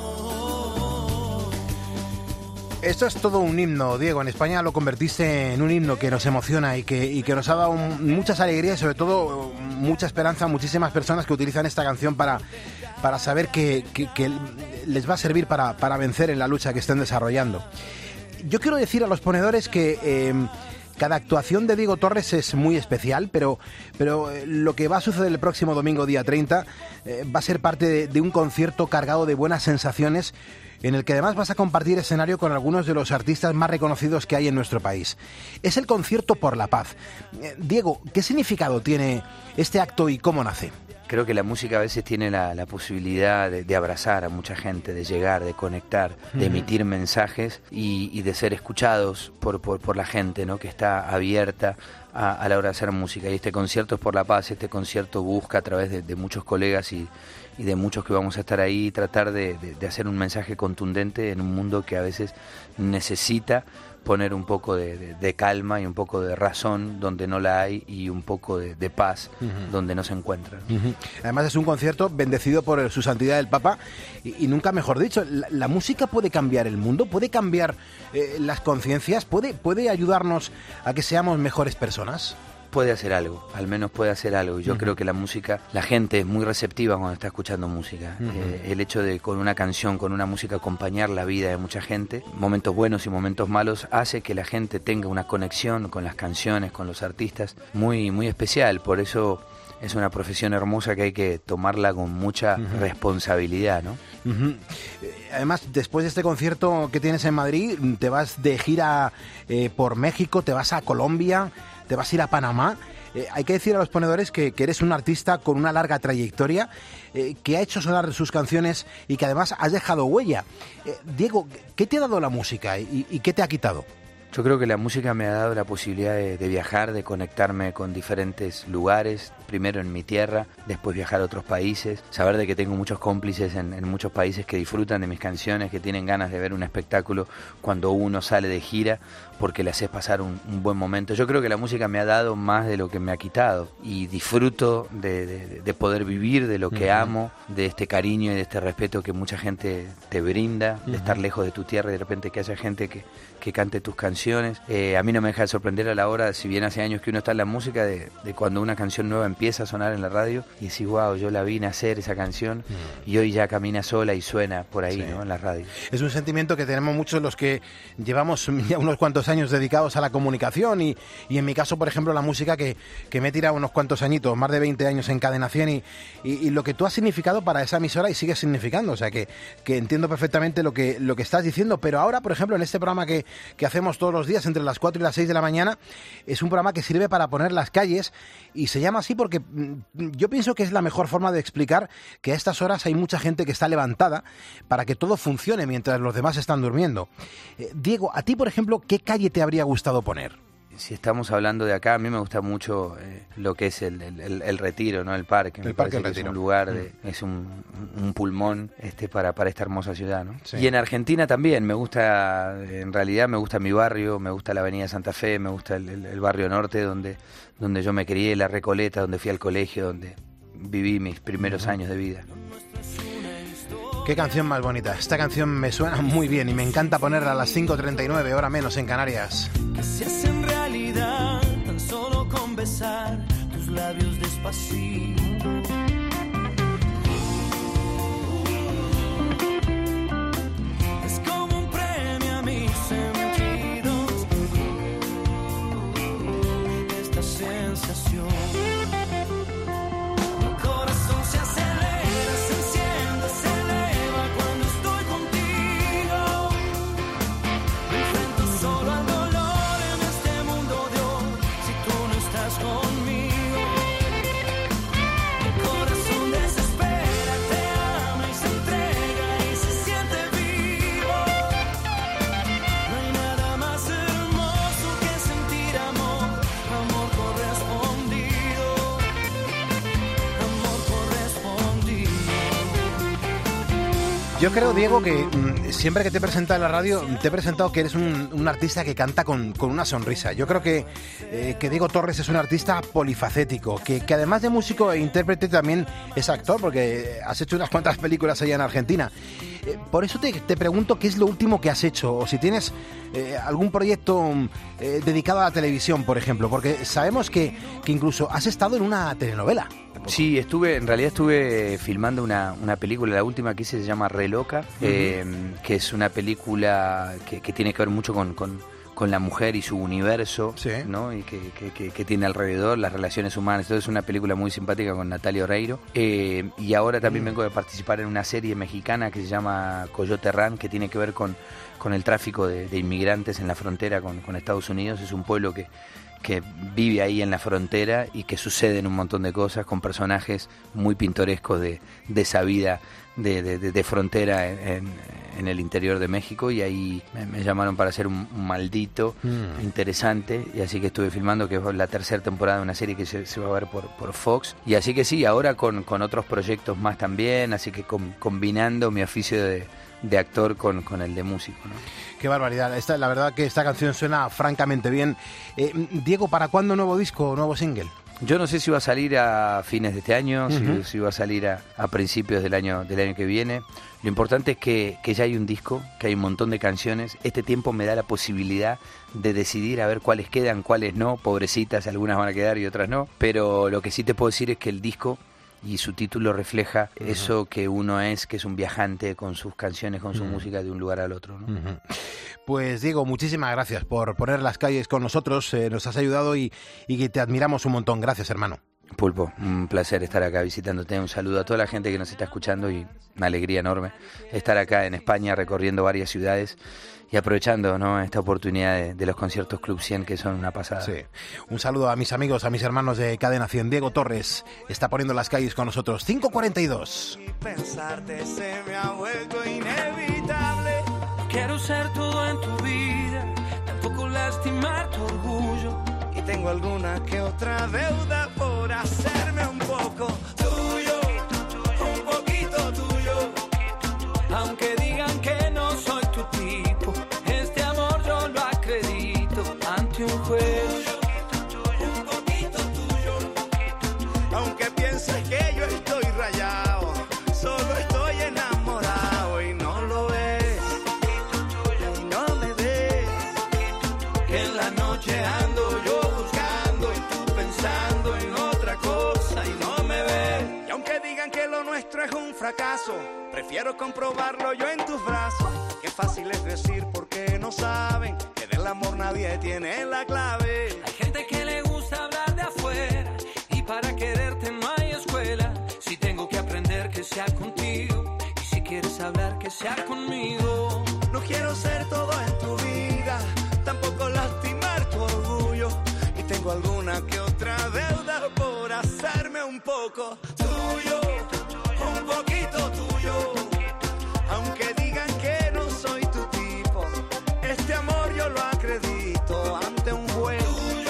Esto es todo un himno, Diego. En España lo convertiste en un himno que nos emociona y que, y que nos ha dado un- muchas alegrías y sobre todo mucha esperanza a muchísimas personas que utilizan esta canción para, para saber que, que- que les va a servir para, para vencer en la lucha que estén desarrollando. Yo quiero decir a los ponedores que eh, cada actuación de Diego Torres es muy especial, pero, pero eh, lo que va a suceder el próximo domingo, día treinta, eh, va a ser parte de, de un concierto cargado de buenas sensaciones, en el que además vas a compartir escenario con algunos de los artistas más reconocidos que hay en nuestro país. Es el Concierto por la Paz. Eh, Diego, ¿qué significado tiene este acto y cómo nace? Creo que la música a veces tiene la, la posibilidad de, de abrazar a mucha gente, de llegar, de conectar, de Ujú. emitir mensajes y, y de ser escuchados por, por, por la gente, ¿no? Que está abierta a, a la hora de hacer música. Y este concierto es por la paz, este concierto busca a través de, de muchos colegas y, y de muchos que vamos a estar ahí, tratar de, de, de hacer un mensaje contundente en un mundo que a veces necesita poner un poco de, de, de calma y un poco de razón donde no la hay y un poco de, de paz uh-huh. donde no se encuentran. Uh-huh. Además es un concierto bendecido por su santidad el Papa y, y nunca mejor dicho, la, la música puede cambiar el mundo, puede cambiar eh, las conciencias, puede, puede ayudarnos a que seamos mejores personas. Puede hacer algo, al menos puede hacer algo. Yo uh-huh. creo que la música, la gente es muy receptiva cuando está escuchando música. Uh-huh. Eh, el hecho de con una canción, con una música acompañar la vida de mucha gente, momentos buenos y momentos malos, hace que la gente tenga una conexión con las canciones, con los artistas, muy, muy especial. Por eso es una profesión hermosa que hay que tomarla con mucha uh-huh. responsabilidad, ¿no? Uh-huh. Además, después de este concierto que tienes en Madrid, te vas de gira eh, por México, te vas a Colombia, te vas a ir a Panamá. Eh, hay que decir a los ponedores que, que eres un artista con una larga trayectoria, eh, que ha hecho sonar sus canciones y que además has dejado huella. Eh, Diego, ¿qué te ha dado la música y, y qué te ha quitado? Yo creo que la música me ha dado la posibilidad de, de viajar, de conectarme con diferentes lugares, primero en mi tierra, después viajar a otros países, saber de que tengo muchos cómplices en, en muchos países que disfrutan de mis canciones, que tienen ganas de ver un espectáculo cuando uno sale de gira, porque le haces pasar un, un buen momento. Yo creo que la música me ha dado más de lo que me ha quitado y disfruto de, de, de poder vivir de lo que uh-huh. amo, de este cariño y de este respeto que mucha gente te brinda, uh-huh. de estar lejos de tu tierra y de repente que haya gente que, que cante tus canciones. Eh, a mí no me deja de sorprender a la hora, si bien hace años que uno está en la música, de, de cuando una canción nueva empieza a sonar en la radio y decís, wow, yo la vi nacer esa canción mm. y hoy ya camina sola y suena por ahí, sí. ¿no? En la radio. Es un sentimiento que tenemos muchos los que llevamos ya unos cuantos años dedicados a la comunicación y, y en mi caso, por ejemplo, la música que, que me he tirado unos cuantos añitos, más de veinte años en Cadena cien y, y, y lo que tú has significado para esa emisora y sigues significando, o sea que, que entiendo perfectamente lo que, lo que estás diciendo, pero ahora, por ejemplo, en este programa que, que hacemos todos los días entre las cuatro y las seis de la mañana, es un programa que sirve para poner las calles y se llama así porque yo pienso que es la mejor forma de explicar que a estas horas hay mucha gente que está levantada para que todo funcione mientras los demás están durmiendo. Eh, Diego, a ti, por ejemplo, ¿qué calle te habría gustado poner? Si estamos hablando de acá, a mí me gusta mucho eh, lo que es el, el, el Retiro, ¿no? El parque. El me parque parece que Retiro. Es un lugar, de, mm. es un, un pulmón este para, para esta hermosa ciudad, ¿no? Sí. Y en Argentina también, me gusta, en realidad me gusta mi barrio, me gusta la avenida Santa Fe, me gusta el, el, el barrio norte donde, donde yo me crié, la Recoleta, donde fui al colegio, donde viví mis primeros uh-huh. años de vida. Qué canción más bonita. Esta canción me suena muy bien y me encanta ponerla a las cinco treinta y nueve, hora menos en Canarias. Que se hace en realidad tan solo con besar tus labios despacito. Es como un premio a mis sentidos esta sensación. Mi corazón se acelera, se enciende, se eleva cuando estoy contigo. Me enfrento solo al dolor en este mundo de hoy si tú no estás conmigo. Mi corazón desespera, te ama y se entrega y se siente vivo. No hay nada más hermoso que sentir amor, amor correspondido, amor correspondido. Yo creo, Diego, que mm, siempre que te he presentado en la radio, te he presentado que eres un, un artista que canta con, con una sonrisa. Yo creo que, eh, que Diego Torres es un artista polifacético, que, que además de músico e intérprete también es actor, porque has hecho unas cuantas películas allá en Argentina. Eh, por eso te, te pregunto qué es lo último que has hecho, o si tienes eh, algún proyecto eh, dedicado a la televisión, por ejemplo, porque sabemos que, que incluso has estado en una telenovela. Sí, estuve, en realidad estuve filmando una, una película, la última que hice se llama Re Loca, uh-huh. eh, que es una película que, que tiene que ver mucho con, con, con la mujer y su universo, sí. ¿no? Y que, que, que, que tiene alrededor, las relaciones humanas. Entonces es una película muy simpática con Natalia Oreiro. Eh, y ahora también uh-huh. vengo de participar en una serie mexicana que se llama Coyote Run, que tiene que ver con, con el tráfico de, de inmigrantes en la frontera con, con Estados Unidos. Es un pueblo que que vive ahí en la frontera y que suceden un montón de cosas con personajes muy pintorescos de, de esa vida de, de, de, de frontera en, en en el interior de México, y ahí me, me llamaron para hacer un, un maldito mm. interesante, y así que estuve filmando, que es la tercera temporada de una serie que se, se va a ver por, por Fox, y así que sí, ahora con, con otros proyectos más también, así que com, combinando mi oficio de, de actor con, con el de músico, ¿no? Qué barbaridad, esta, la verdad que esta canción suena francamente bien. eh, Diego, ¿para cuándo nuevo disco o nuevo single? Yo no sé si va a salir a fines de este año, Uh-huh. si, si va a salir a, a principios del año del año que viene. Lo importante es que, que ya hay un disco, que hay un montón de canciones. Este tiempo me da la posibilidad de decidir a ver cuáles quedan, cuáles no. Pobrecitas, algunas van a quedar y otras no. Pero lo que sí te puedo decir es que el disco y su título refleja uh-huh. eso que uno es, que es un viajante con sus canciones, con su uh-huh. música de un lugar al otro, ¿no? Uh-huh. Pues Diego, muchísimas gracias por poner las calles con nosotros, eh, nos has ayudado y, y que te admiramos un montón. Gracias, hermano. Pulpo, un placer estar acá visitándote, un saludo a toda la gente que nos está escuchando y una alegría enorme estar acá en España recorriendo varias ciudades y aprovechando, ¿no?, esta oportunidad de, de los conciertos Club cien, que son una pasada. Sí. Un saludo a mis amigos, a mis hermanos de Cadena cien. Diego Torres está poniendo las calles con nosotros. cinco cuarenta y dos. Pensarte se me ha vuelto inevitable. Quiero ser todo en tu vida, tampoco lastimar tu orgullo. Y tengo alguna que otra deuda por hacerme un poco tuyo, un poquito tuyo. Aunque digan que no soy tu tipo, este amor yo lo acredito ante un juez. Un poquito tuyo. Aunque pienses que yo estoy rayado, solo estoy enamorado y no lo ves. Y no me ves, que en la noche ando yo buscando y tú pensando en otra cosa y no me ves. Y aunque digan que lo nuestro es un fracaso, prefiero comprobarlo yo en tus brazos. Qué fácil es decir porque no saben que del amor nadie tiene la clave. Hay gente que le gusta hablar de afuera y para quererte no hay escuela. Si tengo que aprender, que sea contigo, y si quieres hablar, que sea conmigo. No quiero ser todo en tu vida, tampoco lastimar tu orgullo. Y tengo alguna que otra deuda por hacerme un poco tuyo, un poquito tuyo. Aunque digan que no soy tu tipo, este amor yo lo acredito ante un juez.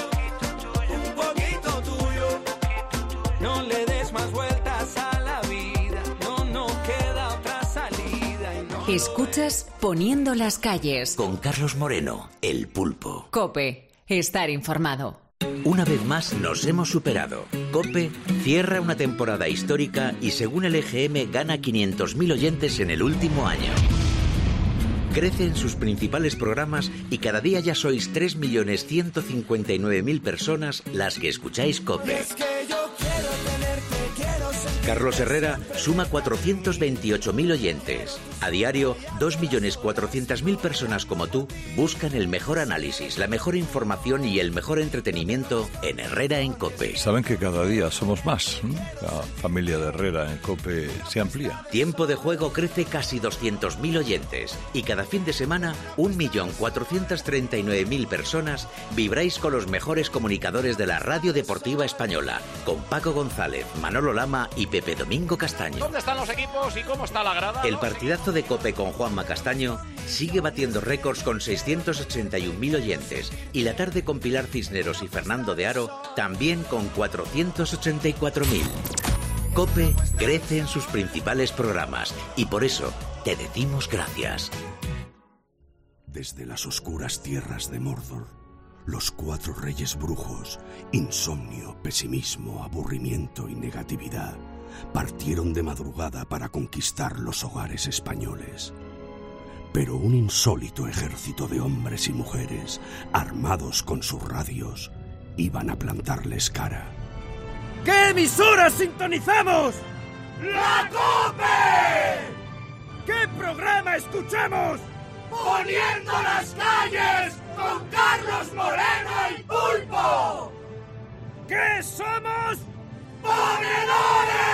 Un poquito tuyo. No le des más vueltas a la vida, no, no queda otra salida. Y no Escuchas Poniendo las calles con Carlos Moreno, el Pulpo. COPE, estar informado. Una vez más nos hemos superado. COPE cierra una temporada histórica y según el E G M gana quinientos mil oyentes en el último año. Crece en sus principales programas y cada día ya sois tres millones ciento cincuenta y nueve mil personas las que escucháis COPE. Carlos Herrera suma cuatrocientos veintiocho mil oyentes. A diario, dos millones cuatrocientas mil personas como tú buscan el mejor análisis, la mejor información y el mejor entretenimiento en Herrera en COPE. Saben que cada día somos más, ¿eh? La familia de Herrera en COPE se amplía. Tiempo de Juego crece casi doscientos mil oyentes y cada fin de semana un millón cuatrocientas treinta y nueve mil personas vibráis con los mejores comunicadores de la radio deportiva española, con Paco González, Manolo Lama y Pepe Domingo Castaño. ¿Dónde están los equipos y cómo está la grada? El partidazo de COPE con Juanma Castaño sigue batiendo récords con seiscientos ochenta y un mil oyentes y la tarde con Pilar Cisneros y Fernando de Aro también con cuatrocientos ochenta y cuatro mil. COPE crece en sus principales programas y por eso te decimos gracias. Desde las oscuras tierras de Mordor, los cuatro reyes brujos, insomnio, pesimismo, aburrimiento y negatividad, partieron de madrugada para conquistar los hogares españoles. Pero un insólito ejército de hombres y mujeres, armados con sus radios, iban a plantarles cara. ¿Qué emisora sintonizamos? ¡La COPE! ¿Qué programa escuchamos? ¡Poniendo las calles con Carlos Moreno el Pulpo! ¿Qué somos? ¡Ponedores!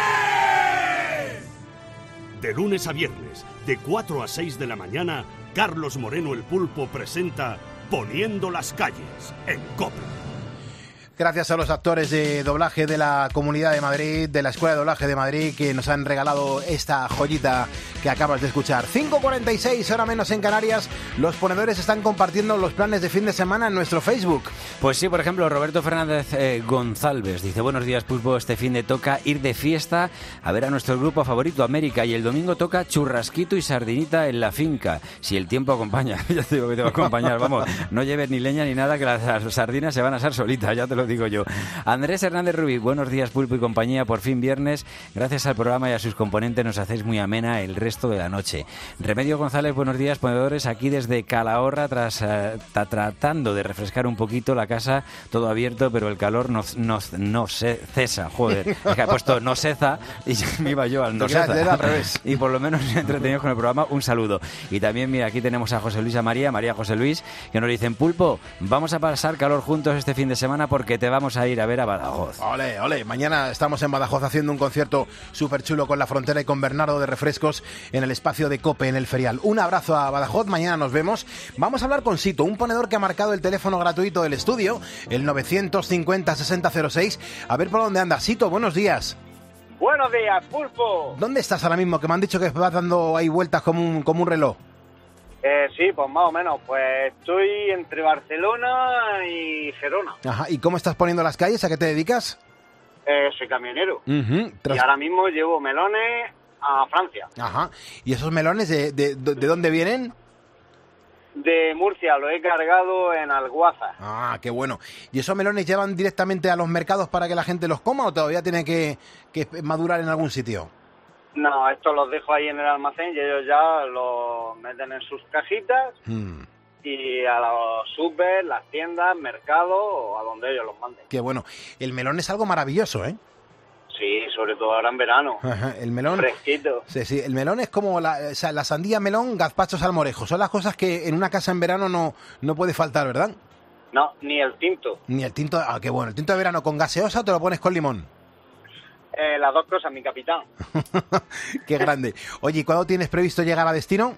De lunes a viernes, de cuatro a seis de la mañana, Carlos Moreno el Pulpo presenta Poniendo las calles en COPE. Gracias a los actores de doblaje de la Comunidad de Madrid, de la Escuela de Doblaje de Madrid, que nos han regalado esta joyita que acabas de escuchar. cinco cuarenta y seis, hora menos en Canarias. Los ponedores están compartiendo los planes de fin de semana en nuestro Facebook. Pues sí, por ejemplo, Roberto Fernández eh, González dice: buenos días, Pulpo, este fin de toca ir de fiesta a ver a nuestro grupo favorito, América, y el domingo toca churrasquito y sardinita en la finca, si el tiempo acompaña. Ya te digo que te va a acompañar, vamos, no lleves ni leña ni nada, que las sardinas se van a asar solitas, ya te lo digo yo. Andrés Hernández Rubí, buenos días, Pulpo y compañía, por fin viernes, gracias al programa y a sus componentes nos hacéis muy amena el resto de la noche. Remedio González, buenos días, ponedores, aquí desde Calahorra, tras uh, ta, tratando de refrescar un poquito la casa, todo abierto, pero el calor no, no, no se cesa, joder, es que ha puesto no cesa y me iba yo al no cesa. Al revés. Y por lo menos entretenidos con el programa, un saludo. Y también, mira, aquí tenemos a José Luis, a María, María José Luis, que nos dicen: Pulpo, vamos a pasar calor juntos este fin de semana porque te vamos a ir a ver a Badajoz. Ole, ole, mañana estamos en Badajoz haciendo un concierto súper chulo con La Frontera y con Bernardo de Refrescos en el espacio de COPE en el Ferial. Un abrazo a Badajoz, mañana nos vemos. Vamos a hablar con Sito, un ponedor que ha marcado el teléfono gratuito del estudio, el novecientos cincuenta sesenta cero seis. A ver por dónde anda. Sito, buenos días. Buenos días, Pulpo. ¿Dónde estás ahora mismo? Que me han dicho que vas dando ahí vueltas como un, como un reloj. Eh, sí, pues más o menos. Pues estoy entre Barcelona y Gerona. Ajá. ¿Y cómo estás poniendo las calles? ¿A qué te dedicas? Eh, soy camionero. Uh-huh. Tras... Y ahora mismo llevo melones a Francia. Ajá. ¿Y esos melones de, de, de, de dónde vienen? De Murcia, lo he cargado en Alguaza. Ah, qué bueno. ¿Y esos melones llevan directamente a los mercados para que la gente los coma o todavía tiene que, que madurar en algún sitio? No, estos los dejo ahí en el almacén y ellos ya los meten en sus cajitas hmm. y a los super, las tiendas, mercados o a donde ellos los manden. Qué bueno. El melón es algo maravilloso, ¿eh? Sí, sobre todo ahora en verano. Ajá, el melón. Fresquito. Sí, sí, el melón es como la, o sea, la sandía, melón, gazpacho, salmorejo. Son las cosas que en una casa en verano no, no puede faltar, ¿verdad? No, ni el tinto. Ni el tinto. Ah, qué bueno. El tinto de verano con gaseosa o te lo pones con limón. Eh, las dos cosas, mi capitán. Qué grande. Oye, ¿y cuándo tienes previsto llegar a destino?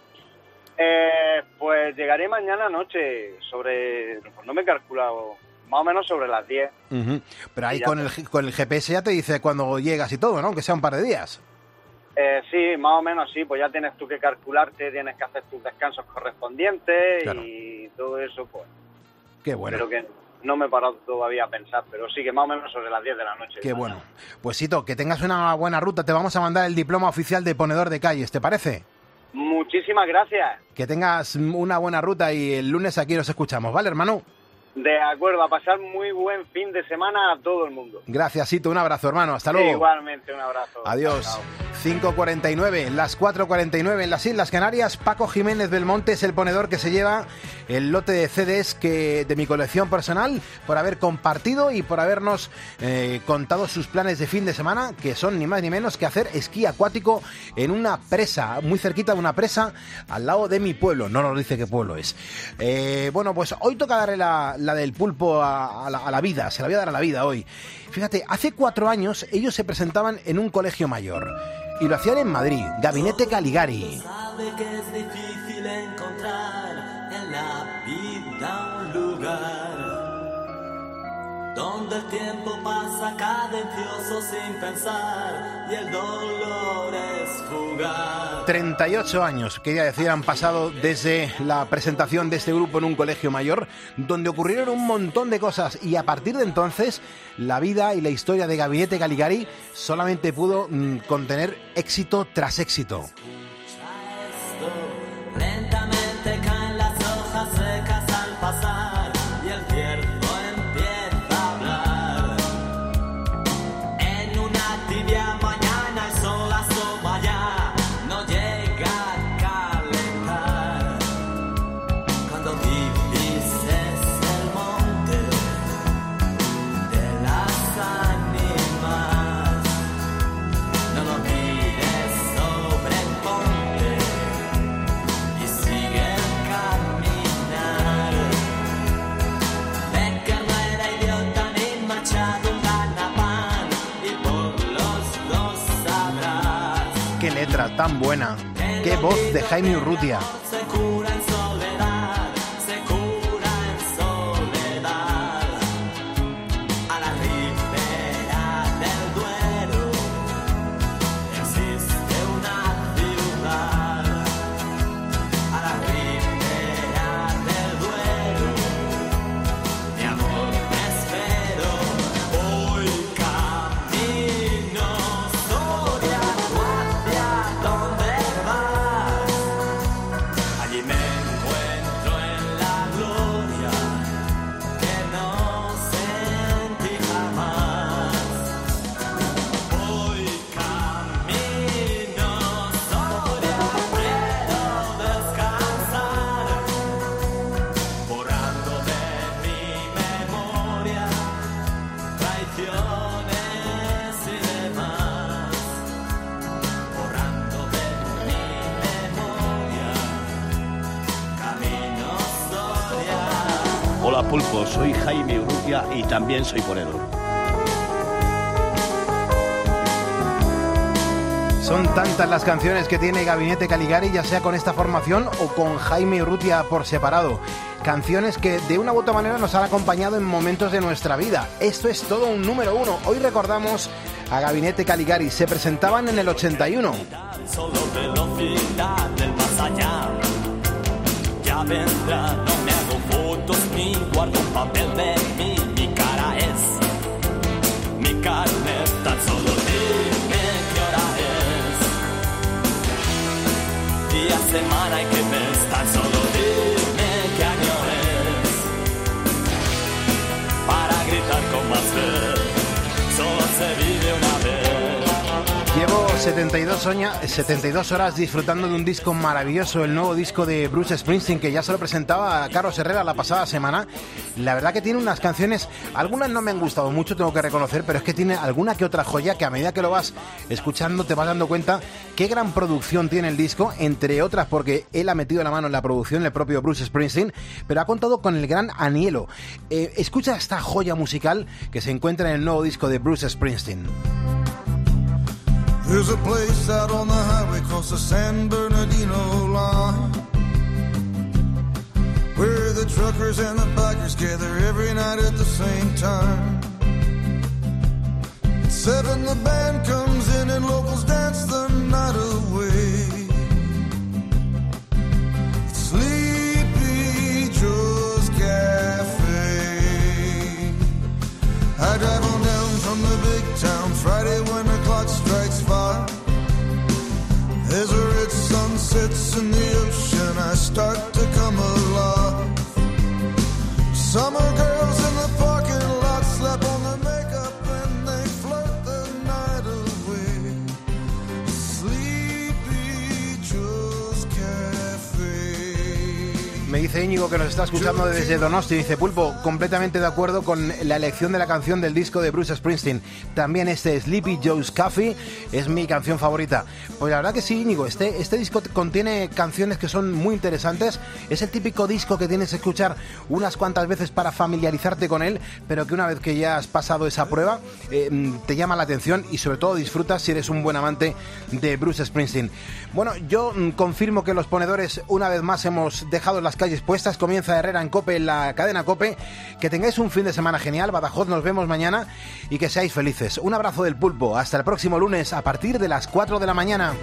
Eh, pues llegaré mañana noche, sobre... Pues no me he calculado, más o menos sobre las diez. Uh-huh. Pero ahí con el, con el G P S ya te dice cuándo llegas y todo, ¿no? Aunque sea un par de días. Eh, sí, más o menos sí, pues ya tienes tú que calcularte, tienes que hacer tus descansos correspondientes, claro. Y todo eso, pues... Qué bueno. Pero que... no me he parado todavía a pensar, pero sí que más o menos sobre las diez de la noche. Qué bueno. Pues Sito, que tengas una buena ruta. Te vamos a mandar el diploma oficial de ponedor de calles, ¿te parece? Muchísimas gracias. Que tengas una buena ruta y el lunes aquí nos escuchamos, ¿vale, hermano? De acuerdo, a pasar muy buen fin de semana a todo el mundo. Gracias, Sito. Un abrazo, hermano. Hasta luego. Igualmente, un abrazo. Adiós. Chao. cinco cuarenta y nueve, las cuatro cuarenta y nueve en las Islas Canarias. Paco Jiménez Belmonte es el ponedor que se lleva el lote de C Ds que, de mi colección personal por haber compartido y por habernos eh, contado sus planes de fin de semana, que son ni más ni menos que hacer esquí acuático en una presa, muy cerquita de una presa al lado de mi pueblo. No nos dice qué pueblo es. Eh, bueno, pues hoy toca darle la, la del pulpo a, a, la, a la vida. Se la voy a dar a la vida hoy. Fíjate, hace cuatro años ellos se presentaban en un colegio mayor. Y lo hacían en Madrid, Gabinete Caligari. Sabe que es difícil encontrar en la vida un lugar donde el tiempo pasa cadencioso sin pensar y el dolor es fugaz. treinta y ocho años, quería decir, han pasado desde la presentación de este grupo en un colegio mayor, donde ocurrieron un montón de cosas y a partir de entonces la vida y la historia de Gabinete Caligari solamente pudo mmm, contener éxito tras éxito. Lentamente caen las hojas secas al pasar y el tiempo empieza a hablar. En una tibia mañana el sol asoma ya, no llega a calentar. Cuando divises el monte de las ánimas, no lo mires, sobreponte y sigue el caminar. Ven que no era idiota ni machado un ganapán y por los dos sabrás. Qué letra tan buena, qué voz de Jaime Urrutia. Se cura en soledad, se cura en soledad. Pulpo, soy Jaime Urrutia y también soy ponedor. Son tantas las canciones que tiene Gabinete Caligari, ya sea con esta formación o con Jaime Urrutia por separado. Canciones que de una u otra manera nos han acompañado en momentos de nuestra vida. Esto es todo un número uno. Hoy recordamos a Gabinete Caligari. Se presentaban en el ochenta y uno. Solo velocidad del más allá. Ya vendrá, no me hago fotos ni guardo un papel de mí. Mi cara es mi carnet, tan solo dime qué hora es. Día, semana y qué mes, tan solo dime qué año es. Para gritar con más fe, solo se vive una vez. Llevo setenta y dos, oña, setenta y dos horas disfrutando de un disco maravilloso, el nuevo disco de Bruce Springsteen, que ya se lo presentaba a Carlos Herrera la pasada semana. La verdad que tiene unas canciones, algunas no me han gustado mucho, tengo que reconocer, pero es que tiene alguna que otra joya que a medida que lo vas escuchando te vas dando cuenta qué gran producción tiene el disco, entre otras porque él ha metido la mano en la producción, el propio Bruce Springsteen, pero ha contado con el gran Anielo. Eh, escucha esta joya musical que se encuentra en el nuevo disco de Bruce Springsteen. There's a place out on the highway called the San Bernardino line, where the truckers and the bikers gather every night at the same time. At seven the band comes in and locals dance the night away. It's Sleepy Joe's Cafe. I drive on down from the big town Friday when the clock strikes five. As a red sun sets in the ocean, I start to come alive. Summer girls in the parking lot slap on their makeup and they flirt the night away. Sleepy Joe's Cafe. Me dice Íñigo, que nos está escuchando desde Donosti, dice: Pulpo, completamente de acuerdo con la elección de la canción del disco de Bruce Springsteen. También este Sleepy Joe's Cafe es mi canción favorita. Pues la verdad que sí, Íñigo, este, este disco contiene canciones que son muy interesantes. Es el típico disco que tienes que escuchar unas cuantas veces para familiarizarte con él, pero que una vez que ya has pasado esa prueba, eh, te llama la atención y sobre todo disfrutas si eres un buen amante de Bruce Springsteen. Bueno, yo mm, confirmo que los ponedores una vez más hemos dejado las calles puestas. Comienza Herrera en COPE, en la cadena COPE. Que tengáis un fin de semana genial. Badajoz, nos vemos mañana y que seáis felices. Un abrazo del Pulpo. Hasta el próximo lunes a partir de las cuatro de la mañana.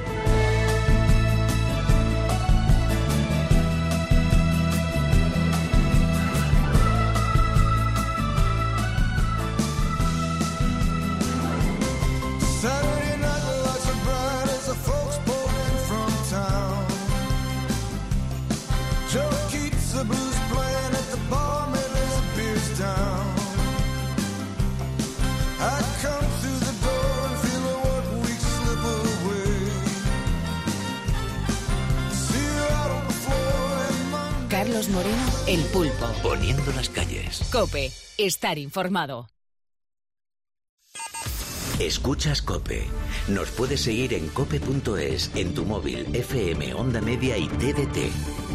Saturday night the lights are bright as the folks pour in from town. Joe keeps the blues playing at the bar, maybe the beer's down. I come through the door and feel the work week slip away. See you out on the floor and Monday. Carlos Moreno, El Pulpo. Poniendo las calles. COPE, estar informado. Escuchas COPE. Nos puedes seguir en cope punto es, en tu móvil, F M, Onda Media y T D T.